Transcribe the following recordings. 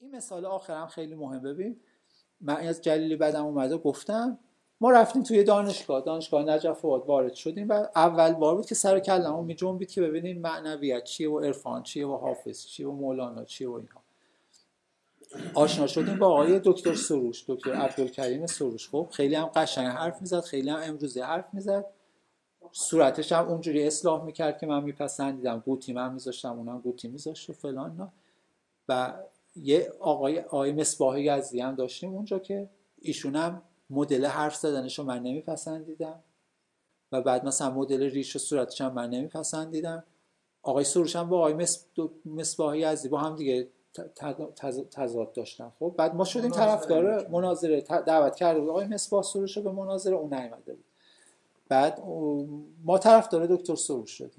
این مثال آخرم خیلی مهم. ببین من از جلیلی بعدم اومده گفتم ما رفتیم توی دانشگاه نجف آباد وارد شدیم و اول بار بود که سر کلمو میجنبید که ببینیم معنویت چیه و عرفان چیه و حافظ چیه و مولانا چیه و اینها. آشنا شدیم با آقای دکتر سروش، دکتر عبدالکریم سروش. خب خیلی هم قشنگ حرف میزد، خیلی هم امروزی حرف میزد، صورتش هم اونجوری اصلاح میکرد که من میپسندیدم، قوطی من میذاشتم اونم قوطی میذاشت و فلان نه. و یه آقای مصباح یزدی هم داشتیم اونجا که ایشون هم مدل حرف زدنشو من نمیپسندیدم و بعد مثلا مدل ریش و صورتش هم من نمیپسندیدم. آقای سروش هم با آقای مصباح یزدی با هم دیگه تضاد داشتن. خب بعد ما شدیم طرفدار مناظره، دعوت کرده بود آقای مصباح سروش رو به مناظره، اون نیومده بود. بعد ما طرفدار دکتر سروش شدیم،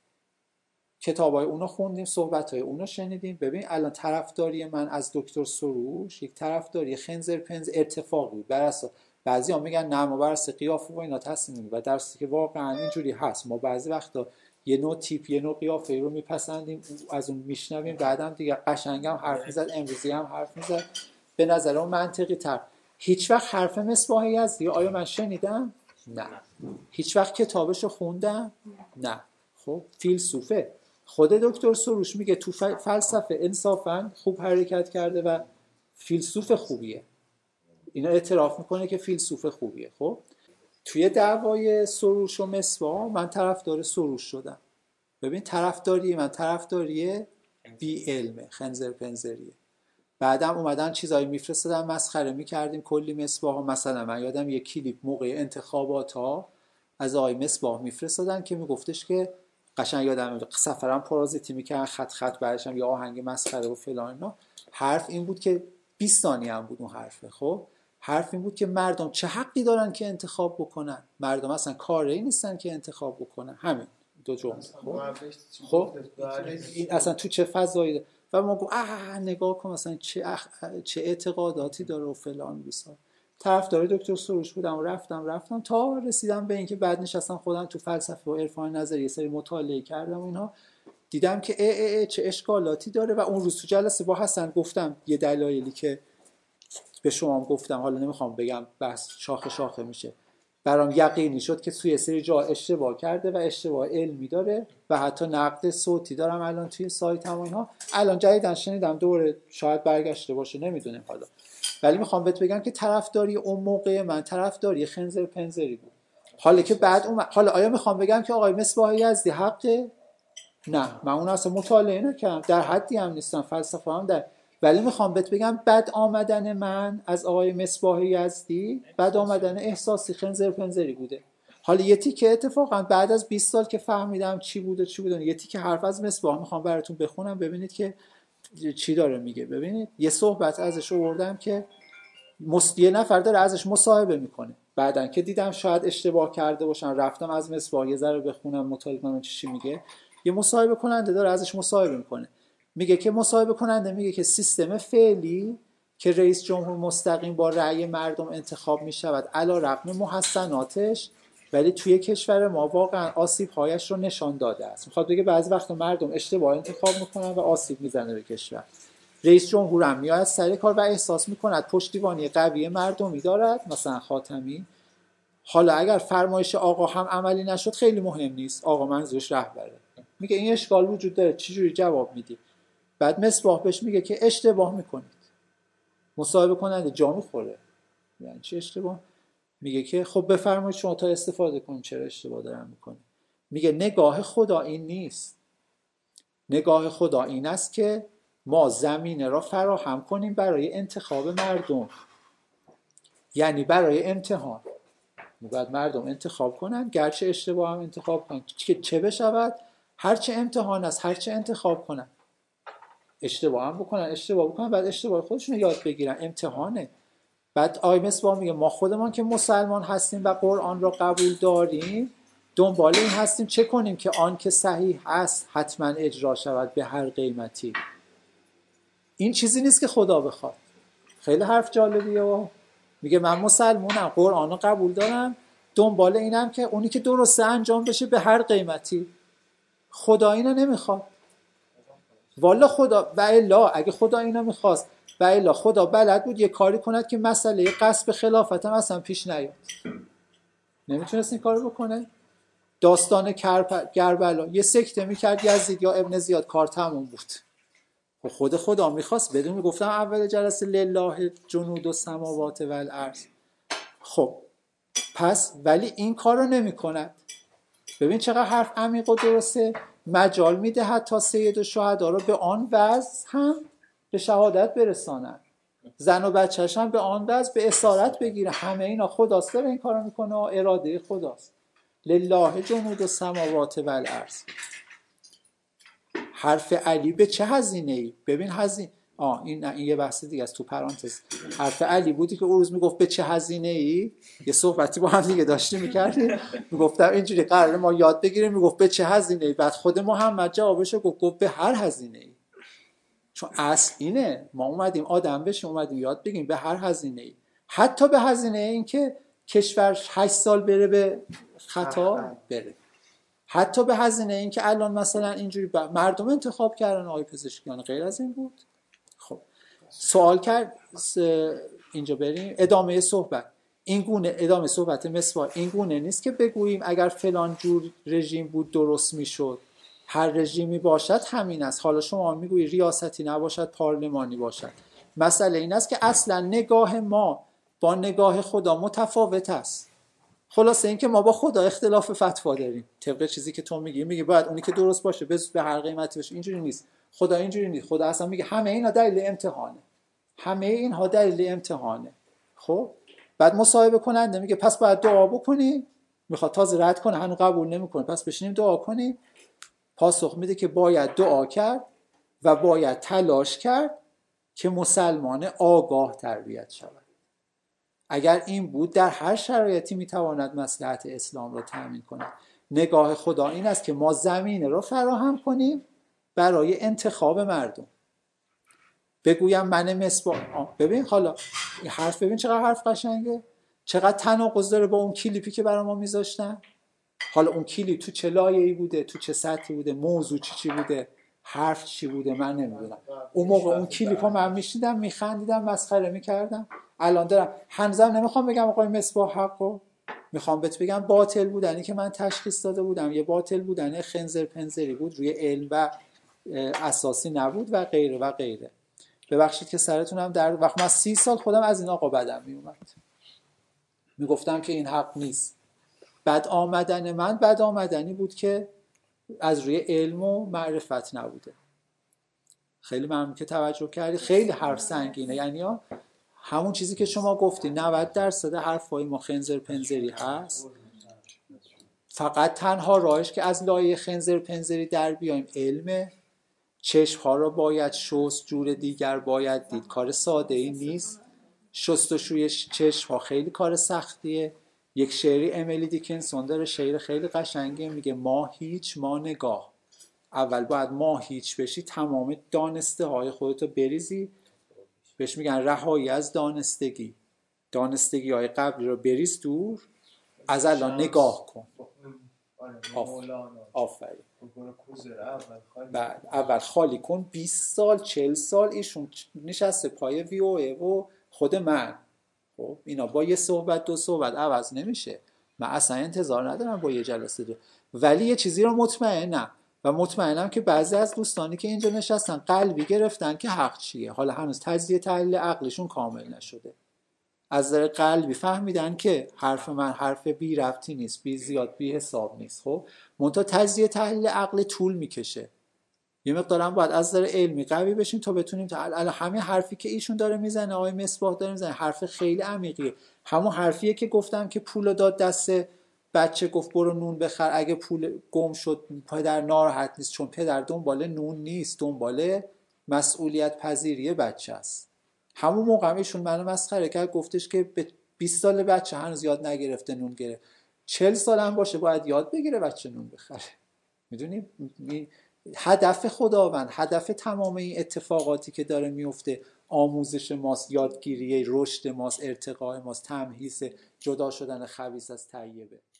کتابای اونو خوندیم، صحبتای اونو شنیدیم. ببین الان طرفداری من از دکتر سروش یک طرفداری خنزر پنز ارتفاقی بود. بر اساس بعضیا میگن نه ما بر اساس قیافه و اینا تصمیم میگیریم و در اصلی که واقعا اینجوری هست. ما بعضی وقتا یه نوع تیپ یه نوع قیافه رو میپسندیم، از اون میشنویم، بعدم دیگه قشنگم حرف میزد، امروزی هم حرف میزد، به نظر اون منطقی تر. هیچ وقت حرف مصباح یزدی آیا من شنیدم؟ نه. هیچ وقت کتابشو خوندم؟ نه. خب فیلسوفه. خود دکتر سروش میگه تو فلسفه انصافا خوب حرکت کرده و فیلسوف خوبیه. اینا اعتراف میکنه که فیلسوف خوبیه. خب توی دعوای سروش و مصباح من طرفدار سروش شدم. ببین طرفداری من طرفداری بی علمه، خنزر پنزریه. بعدم اومدن چیزایی میفرستادن مسخره میکردیم کلی مصباح. مثلا من یادم یک کلیپ موقع انتخابات ها از آقای مصباح میفرستادن که میگفتش که قشنگ یادم سفرم پرازیتی میکردن، خط خط بعدش هم یه آهنگ مسخره و فلان اینا. حرف این بود که 20 ثانیه هم بود اون حرفه. خب حرف این بود که مردم چه حقی دارن که انتخاب بکنن؟ مردم اصلا کاری نیستن که انتخاب بکنن. همین دو جمله. خب این اصلا تو چه فضایی و ما گفت نگاه کن مثلا چه اعتقاداتی داره و فلان بیسار. طرفدار دکتر سروش بودم و رفتم تا رسیدم به اینکه بعد نشستم خودم تو فلسفه و عرفان نظری یه سری مطالعه کردم و اینها، دیدم که چه اشکالاتی داره. و اون روز تو جلسه با حسن گفتم یه دلایلی که به شما گفتم، حالا نمیخوام بگم بحث شاخه میشه، برام یقینی شد که توی سری جا اشتباه کرده و اشتباه علمی داره و حتی نقد صوتی دارم الان توی سایت هم اینها. الان جدیدن شنیدم دوره شاید برگشته باشه، نمیدونم حالا، ولی میخوام بهت بگم که طرفداری اون موقع من طرفداری خنزر پنزری بود. حالا که بعد حالا آیا میخوام بگم که آقای مصباح یزدی حقه؟ نه، من اون اصلا مطالعه نکردم، در حدی هم نیستم، فلسفه هم در، ولی میخوام بهت بگم بد آمدن من از آقای مصباح یزدی بد آمدن احساسی خنزر پنزری بوده. حالا یه تیکه اتفاقا بعد از 20 سال که فهمیدم چی بوده یه تیکه حرف از مصباح میخوام براتون بخونم ببینید که چی داره میگه. ببینید یه صحبت ازش آوردم که یه نفر داره ازش مصاحبه میکنه، بعدن که دیدم شاید اشتباه کرده باشم رفتم از مصباح یه ذره بخونم مطالعه کنم چی میگه. یه مصاحبه کننده داره ازش مصاحبه میکنه، میگه که مصاحبه کننده میگه که سیستم فعلی که رئیس جمهور مستقیم با رأی مردم انتخاب میشود علی رغم محسناتش، ولی توی کشور ما واقعا آسیب‌هایش رو نشان داده است. میخواد بگه بعضی وقتا مردم اشتباه انتخاب میکنن و آسیب میزنه به کشور. رئیس جمهور هم میاد سر کار و احساس میکند پشتیبانی قوی مردمی دارد، مثلا خاتمی. حالا اگر فرمایش آقا هم عملی نشد خیلی مهم نیست، آقا منظورش رهبره. میگه این اشکال وجود داره، چجوری جواب میدی؟ بعد مصباح بهش میگه که اشتباه میکنید. مصاحبه کننده جا میخوره، یعنی چی اشتباه؟ میگه که خب بفرمایید شما تا استفاده کنید، چرا اشتباه دارم میکنه؟ میگه نگاه خدا این نیست، نگاه خدا این است که ما زمینه را فراهم کنیم برای انتخاب مردم، یعنی برای امتحان. باید مردم انتخاب کنن، گرچه اشتباه هم انتخاب کنن که چه بشود، هرچه امتحان است هرچه انتخاب کنن، اشتباه هم بکنن بعد اشتباه خودشون رو یاد بگیرن، امتحانه. بعد آقای مصباح میگه ما خودمان که مسلمان هستیم و قرآن را قبول داریم دنبال این هستیم چه کنیم که آن که صحیح است حتما اجرا شود به هر قیمتی. این چیزی نیست که خدا بخواد. خیلی حرف جالبیه و میگه من مسلمانم، قرآن رو قبول دارم، دنبال اینم که اونی که درسته انجام بشه به هر قیمتی. خدا اینو نمیخواد. والا خدا و الا اگه خدا اینو میخواست و الا خدا بلد بود یه کاری کند که مسئله غصب خلافت هم اصلا پیش نیاد. نمیتونست این کارو بکنه. داستان کربلا یه سکته میکرد یزید یا ابن زیاد، کار تموم بود. خود خدا میخواست بدون، میگفتم اول جلسه لله جنود السماوات و الارض. خب پس ولی این کار رو نمی کند. ببین چقدر حرف عمیق و درسته. مجال میده حتی سید الشهدا رو به آن وضع هم به شهادت برسانن، زن و بچه‌ش هم به آن وضع به اسارت بگیره. همه اینا خداست داره این کار رو میکنه، اراده خداست. لله جنود السماوات و الارض. حرف علی به چه هزینه‌ای؟ ببین هزینه این یه بحث دیگه است تو پرانتز. حرف علی بودی که اون روز میگفت به چه هزینه‌ای. یه صحبتی با هم دیگه داشتیم می‌کردیم، میگفتم اینجوری قراره ما یاد بگیریم، میگفت به چه هزینه‌ای. بعد خود محمد جوابش گفت به هر هزینه‌ای. چون اصل اینه، ما اومدیم آدم بشیم، اومدیم یاد بگیریم به هر هزینه‌ای، حتی به هزینه این که کشور 8 سال بره به خطا بره، حتی به هزینه این که الان مثلا اینجوری مردم انتخاب کردن آقای پزشکیان، غیر از این بود. خب سوال کرد اینجا بریم ادامه صحبت. این گونه ادامه صحبت مسواک این گونه نیست که بگوییم اگر فلان جور رژیم بود درست میشد. هر رژیمی باشد همین است. حالا شما میگویی ریاستی نباشد پارلمانی باشد. مسئله این است که اصلا نگاه ما با نگاه خدا متفاوت است. خلاصه این که ما با خدا اختلاف فتوا داریم. طبق چیزی که تو میگی باید اونی که درست باشه به هر قیمتی باشه. اینجوری نیست. خدا اینجوری نیست. خدا اصلا میگه همه اینا دلیل امتحانه. همه اینها دلیل امتحانه. خب بعد مصاحبه کننده میگه پس باید دعا بکنی، میخواد تازه رد کنه، هنوز قبول نمیکنه، پس بشینیم دعا کنیم. پاسخ میده که باید دعا کرد و باید تلاش کرد که مسلمان آگاه تربیت شود. اگر این بود در هر شرایطی میتواند مصلحت اسلام را تامین کند. نگاه خدا این است که ما زمینه را فراهم کنیم برای انتخاب مردم. بگویم من ببین حالا این حرف، ببین چقدر حرف قشنگه، چقدر تناقض داره با اون کلیپی که برای ما میذاشتن. حالا اون کلیپ تو چه لایه‌ای بوده، تو چه سطحی بوده، موضوع چی بوده، حرف چی بوده، من نمیدونم. اون موقع اون کلیپا من میشیدم میخندیدم مسخره میکردم. الان دارم هنوزم نمیخوام بگم آقای مصباح حقو، میخوام بهت بگم باطل بودنی که من تشخیص داده بودم یه باطل بودن خنزر پنزری بود، روی علم و اساسی نبود و غیره و غیره. ببخشید که سرتونم در وقت من 30 سال خودم از این آقا بدم میومد، میگفتم که این حق نیست. بد آمدن من بد آمدنی بود که از روی علم و معرفت نبوده. خیلی ممنون که توجه کردید. خیلی حرف سنگینه، یعنی همون چیزی که شما گفتی 90% حرفای ما خنزر پنزری هست. فقط تنها راهش که از لایه خنزر پنزری در بیایم علمه. چشم‌ها را باید شست، جور دیگر باید دید. کار ساده ای نیست. شستشوی چشم‌ها خیلی کار سختیه. یک شعری امیلی دیکنسون داره، شعر خیلی قشنگه، میگه ما هیچ ما نگاه. اول باید ما هیچ بشی، تمام دانسته های خودتو بریزی. بهش میگن رهایی از دانستگی. دانستگی های قبلی رو بریز دور، از الان نگاه کن. آفرین. بعد اول خالی کن. 20 سال 40 سال ایشون نشسته پای وی او ای و خود من. خب اینا با یه صحبت دو صحبت عوض نمیشه. من اصلا انتظار ندارم با یه جلسه دو، ولی یه چیزی رو مطمئنم و مطمئنم که بعضی از دوستانی که اینجا نشستن قلبی گرفتن که حق چیه. حالا هنوز تجزیه تحلیل عقلشون کامل نشده، از نظر قلبی فهمیدن که حرف من حرف بی ربطی نیست، بی زیاد بی حساب نیست. خب منتها تجزیه تحلیل عقل طول میکشه. یه مقدارم باید از نظر علمی قوی بشیم تا بتونیم الان همین حرفی که ایشون داره میزنه، آقای مصباح داره میزنه، حرف خیلی عمیقیه. همون حرفیه که گفتم که پولو داد دست بچه، گفت برو نون بخر، اگه پول گم شد پدر ناراحت نیست، چون پدر دنبال نون نیست، دنبال مسئولیت پذیری بچه است. همون موقع ایشون منو مسخره کرد، گفتش که به 20 سال بچه هنوز یاد نگرفته نون گرفت. 40 سال هم باشه باید یاد بگیره بچه نون بخره. میدونی هدف خداوند، هدف تمام این اتفاقاتی که داره میفته آموزش ماست، یادگیری، رشد ماست، ارتقاء ماست، تمحیص، جدا شدن خبیث از طیبه.